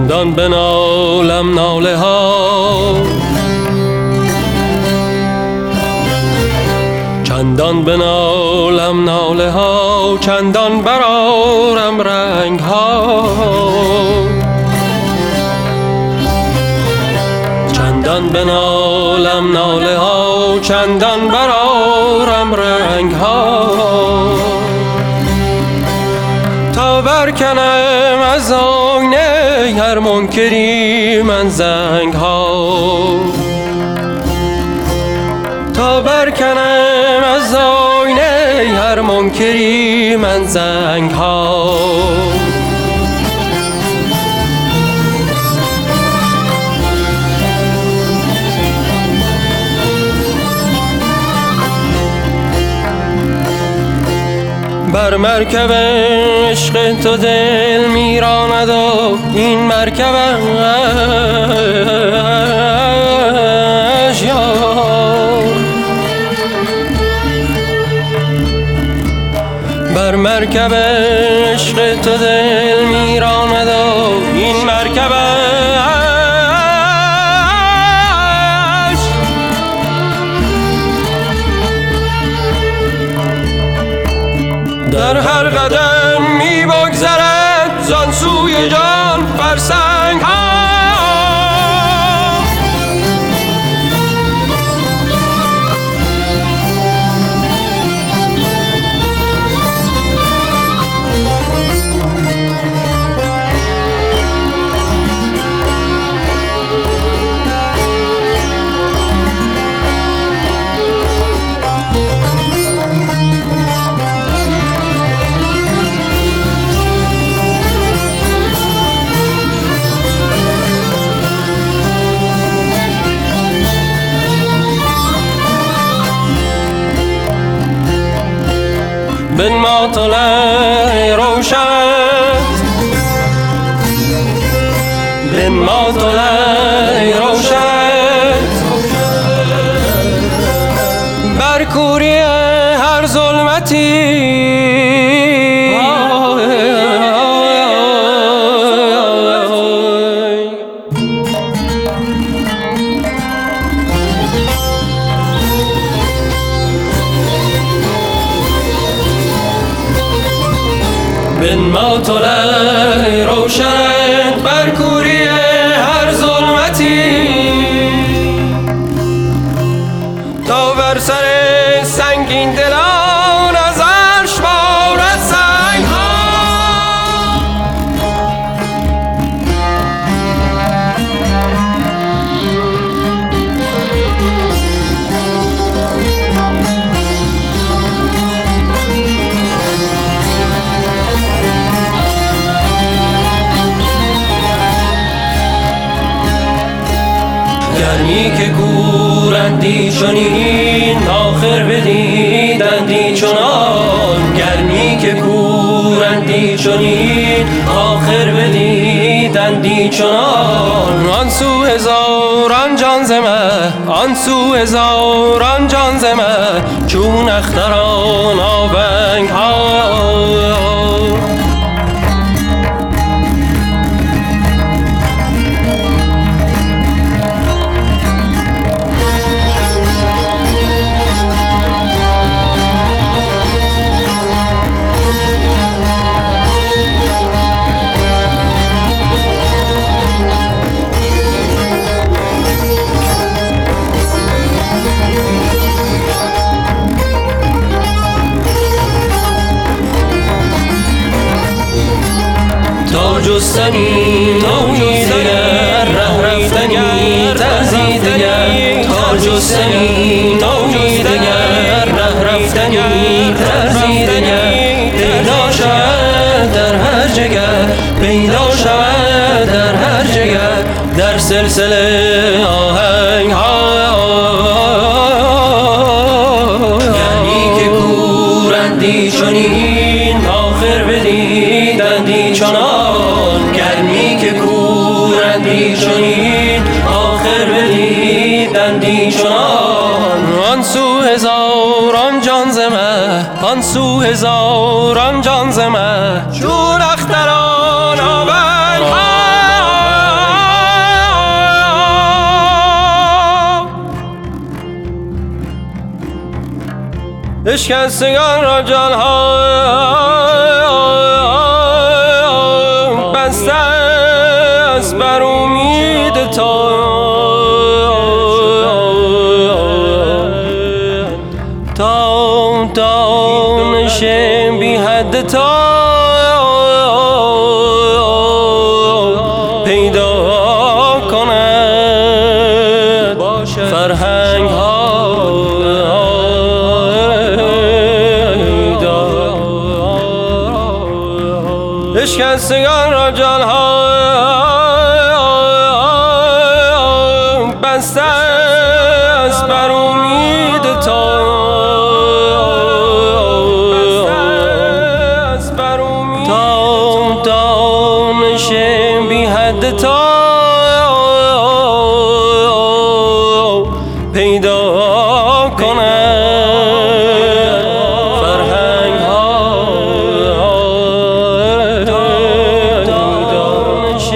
چندان بنالم ناله ها، چندان بنالم ناله ها، چندان برآرم رنگ ها، چندان بنالم ناله ها، چندان برآرم رنگ ها، تا برکنم از آینه هر منکری من زنگ ها، تا برکنم از آینه هر منکری من زنگ ها. بر مرکب عشق تو دل میراند و این مرکبش یار، بر مرکب عشق تو دل میراند و این مرکبش در هر قدم می بگذرد زان سوی جان فرسنگ ها، بنما طلع روشنت، بنما طلع روشنت، بر کوری هر ظلمتی بنما طلع روشنت، بر کوری هر ظلمتی، تا بر سر سنگین دلان از عرش بارد سنگ ها، گرمی که کورندی چنین آخر بدیدندی چنان، گرمی که کورندی چنین آخر بدیدندی چنان، آن سو هزاران جان ز مه، آن سو هزاران جان ز مه، چون اختران آونگ ها، تا جستنی نوعی دگر، ره رفتنی طرزی دگر، تا جستنی نوعی دگر، ره رفتنی طرزی دگر، پیدا شود در هر جگر، پیدا شود در هر جگر، در سلسله آهنگ ها، یعنی که کورندی چنین آخر بدیدندی چنان، گرمی که کورندی چنین آخر بدیدندی چنان، آن سو هزاران جان ز مه، آن سو هزاران جان ز مه، چون اختران آونگ ها. اشکستگان را جان ها بسته است بر امید تا دانش بی حد تا پیدا کند فرهنگ ها اشکستگان را جان ها بسته است بر امید تا دانش بی حد تا پیدا کند فرهنگ ها دانش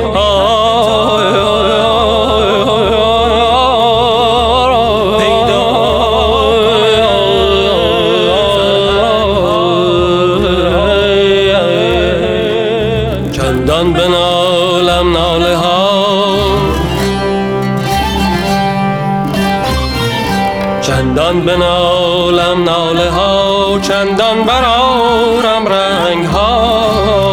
پیدا چندان بنالم ناله ها چندان بنالم ناله ها چندان برآرم رنگ ها